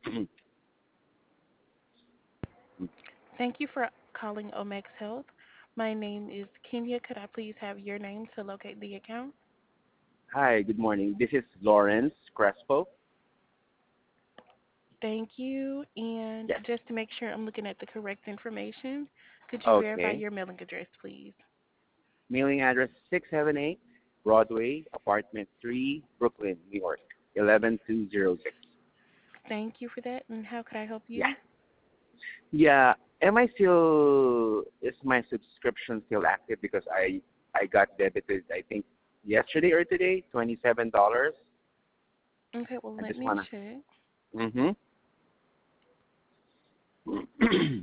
Thank you for calling Omex Health. My name is Kenya. Could I please have your name to locate the account? Hi, good morning. This is Lawrence Crespo. Thank you. And Yes. just to make sure I'm looking at the correct information, could you verify Okay. your mailing address, please? Mailing address 678 Broadway, apartment 3, Brooklyn, New York, 11206. Thank you for that. And how could I help Yeah. you? Yeah. Is my subscription still active? Because I got debited, I think, yesterday or today, $27. Okay, well, I let just me want check. to. Mm-hmm.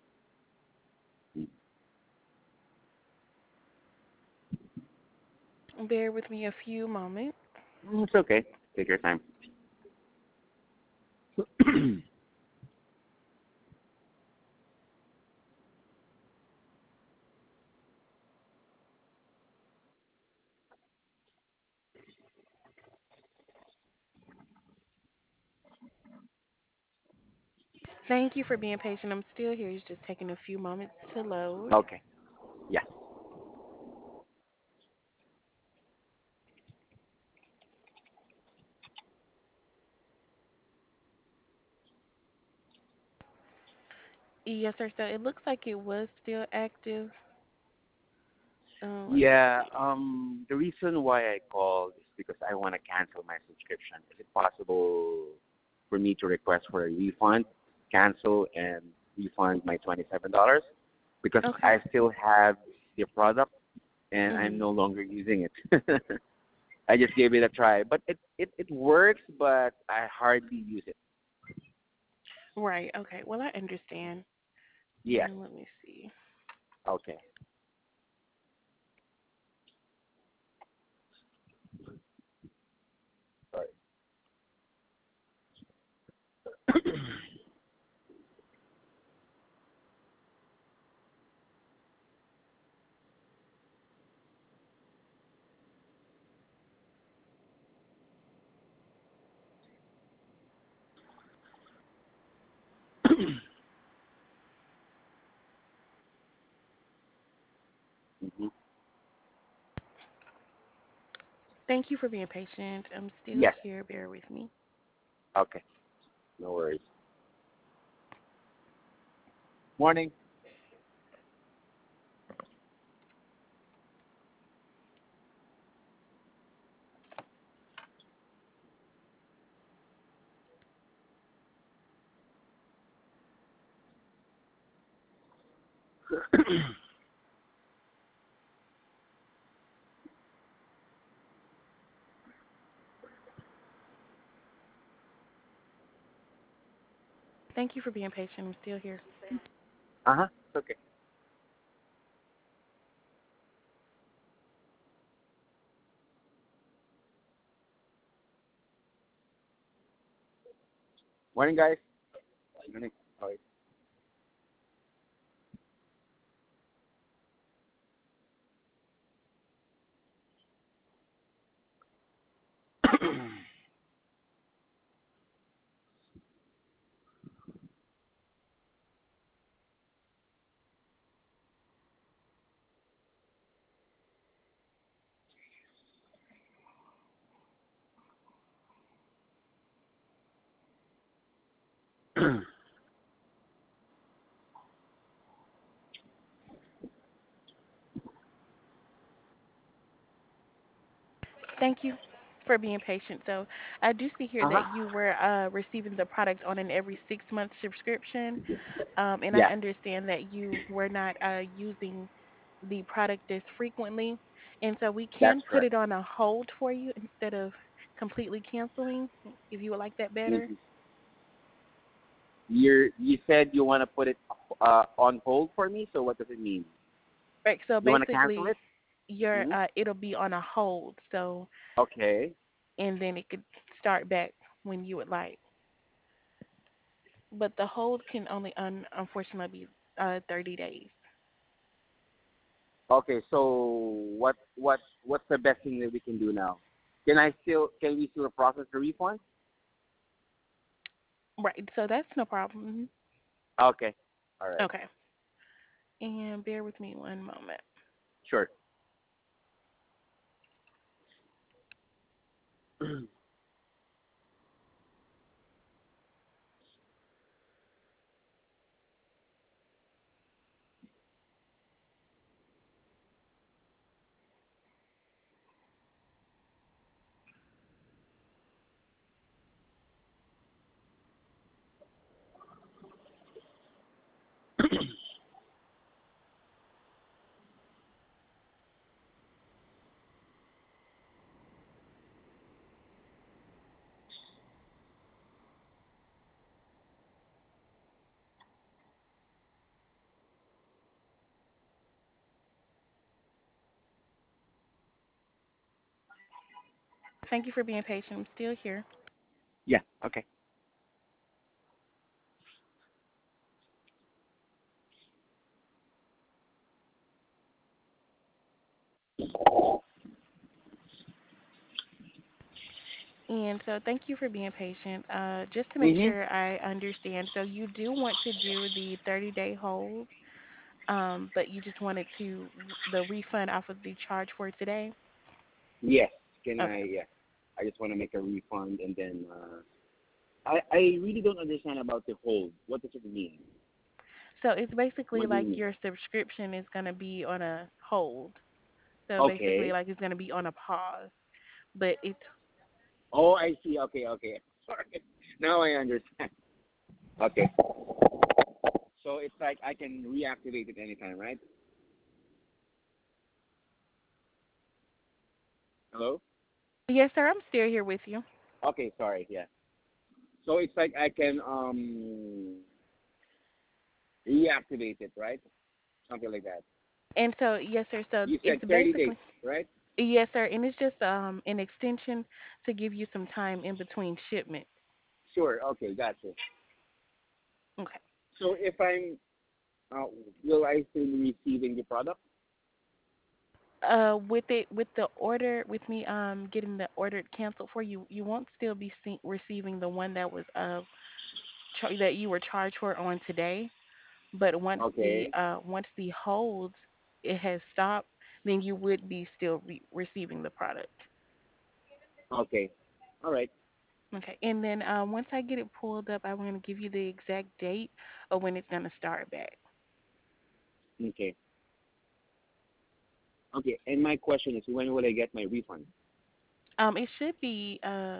Bear with me a few moments. It's okay. Take your time. Thank you for being patient. I'm still here. It's just taking a few moments to load. Okay. Yeah. Yes, sir. So it looks like it was still active. Let's Yeah, see. the reason why I called is because I want to cancel my subscription. Is it possible for me to request for a refund, cancel, and refund my $27? Because Okay. I still have the product and I'm Mhm. no longer using it. I just gave it a try, but it works, but I hardly use it. Right. Okay. Well, I understand. Yes. Let me see. Okay. Sorry. hmm Thank you for being patient. I'm still Yes. here. Bear with me. Okay. No worries. Morning. Thank you for being patient. I'm still here. Uh-huh. It's okay. Morning, guys. Morning. How are you? Thank you for being patient. So I do see here Uh-huh. that you were receiving the product on an every 6 month subscription, and I Yes, understand that you were not using the product as frequently, and so we that's can put correct. it on a hold for you instead of completely canceling, if you would like that better. hmm You said you want to put it on hold for me. So what does it mean? Right. So You want to cancel basically, it? your hmm it'll be on a hold. So Okay. and then it could start back when you would like. But the hold can only unfortunately be 30 days. Okay. So what's the best thing that we can do now? Can we still process the refund? Right. So that's no problem. Okay. All Mhm. right. Okay. And bear with me one moment. Sure. Thank you for being patient. I'm still here. Yeah. Okay. And so thank you for being patient. Just to make Mhm. sure I understand, so you do want to do the 30-day hold, but you just wanted to the refund off of the charge for today? Yes. Can I? Okay. Yeah. I just want to make a refund, and then I really don't understand about the hold. What does it mean? So it's basically What do you like mean? your subscription is going to be on a hold. So basically Okay. like it's going to be on a pause. But it's Oh, I see. Okay. Okay. Sorry. Now I understand. Okay. So it's like I can reactivate it anytime, right? Hello? yes, sir, I'm still here with you. Okay, sorry, yeah. So it's like I can reactivate it, right? Something like that. And so yes, sir, so You it's said 30 days, basically right? yes, sir, and it's just an extension to give you some time in between shipment. Sure. Okay, gotcha. Okay. So if I'm, uh, will I still be receiving the product? With it with the order with me getting the order canceled for you, you won't still be receiving the one that was that you were charged for on today. But Okay. once the hold it has stopped, then you would be still receiving the product. Okay. All right. Okay, and then once I get it pulled up, I'm going to give you the exact date of when it's going to start back. Okay. Okay. And my question is, when will I get my refund? It should be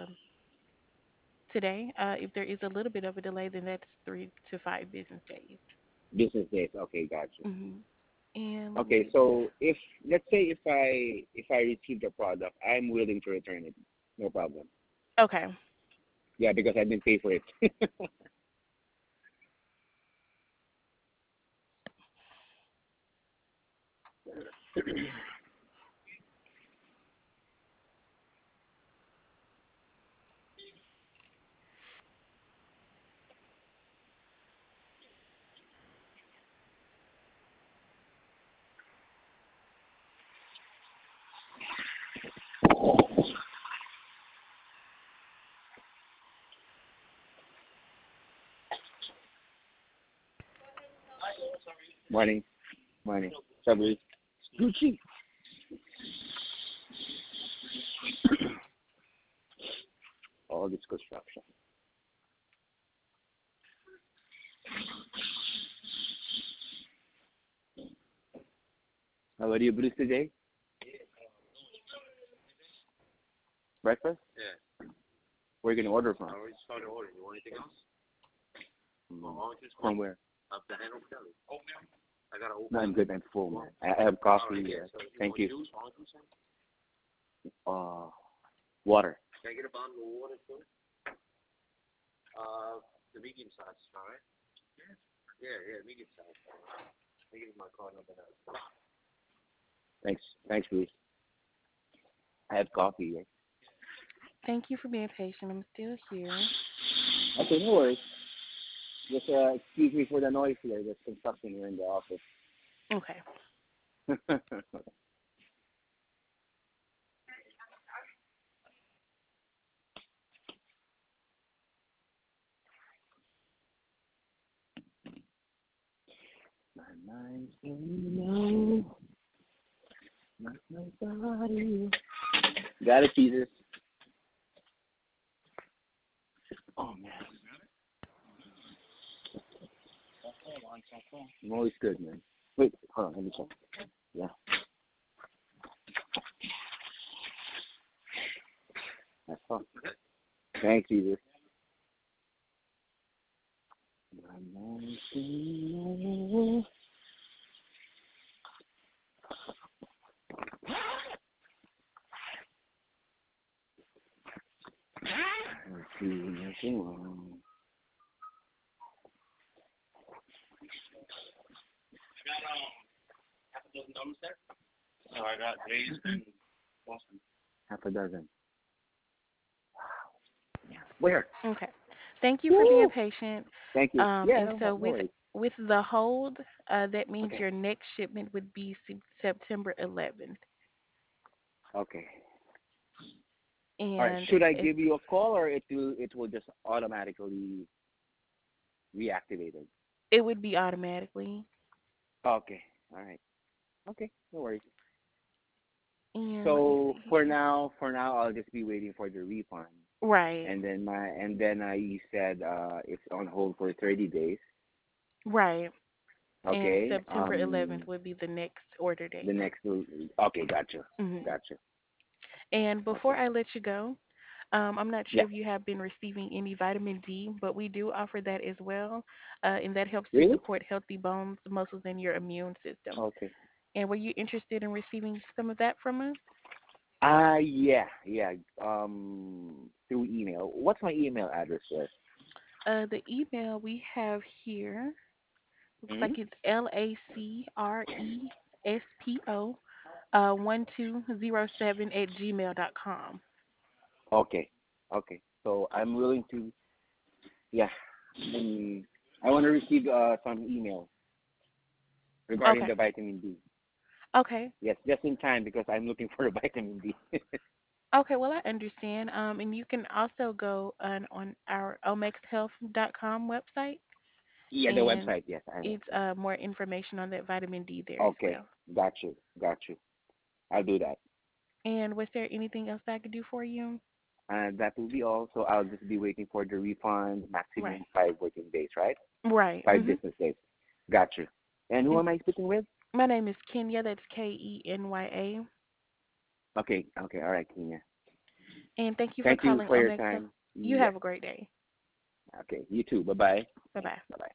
today. If there is a little bit of a delay, then that's 3 to 5 business days. Business days. Okay, gotcha. And let Okay, me just. so if let's say if I receive the product, I'm willing to return it. No problem. Okay. Yeah, because I didn't pay for it. Morning, morning. Sabri. Gucci. All this construction. How are you, Bruce, today? Breakfast? Where are you going to order from? I already started ordering. You want anything else? From where? No, I'm good. I'm full, man. I have coffee. Thank you. Water. Can I get a bottle of water too? The medium size, all right? Yeah, medium size. I give you my card number now. Thanks. Thanks, Bruce. I have coffee. Yeah. Thank you for being patient. I'm still here. Okay, no worries. Just excuse me for the noise here. There's construction here in the office. Okay. Nice and low, not my body. Got it, Jesus. Oh man, I'm always good, man. Wait, hold on, let me check. Yeah, that's all. Thanks, Jesus. Nice and low. Let's see, nothing wrong. Half a dozen. Yeah. Where? Okay. Thank you for being Woo! patient. Thank you. Yeah, And no, so no worries. with the hold, that means Okay. your next shipment would be September 11th. Okay. All right. And Should I it's give you a call or it will just automatically reactivate it? it would be automatically. Okay. All right. Okay. No worries. And let me So see here. for now, I'll just be waiting for the refund, Right. and then you said it's on hold for 30 days. Right. And Okay. September 11th would be the next order The date. next. Okay. Gotcha. hmm Gotcha. And before Okay. I let you go, I'm not sure Yeah. if you have been receiving any vitamin D, but we do offer that as well, and that helps to Really? support healthy bones, muscles, and your immune system. Okay. And were you interested in receiving some of that from us? Yeah, yeah. Through email. What's my email address there? The email we have here looks Hmm. like it's LACRESPO 1207 at gmail.com. Okay. Okay. So I'm willing to. Yeah. Um, I want to receive some email regarding Okay. the vitamin D. Okay. Yes, just in time because I'm looking for a vitamin D. Okay, well, I understand. And you can also go on our omexhealth.com website, Yeah, the and website. Yes, I know. it's more information on that vitamin D there as Okay. well. Got you. Got you. I'll do that. And was there anything else I could do for you? And that will be all. So I'll just be waiting for the refund. Right. Maximum 5 working days, right? Right. 5 business days. Got you. And who And am I speaking with? my name is Kenya. That's Kenya. Okay. Okay. All right, Kenya. And thank you for Thank you calling for your Omex Health. time. You Yes. have a great day. Okay. You too. Bye bye. Bye bye. Bye bye.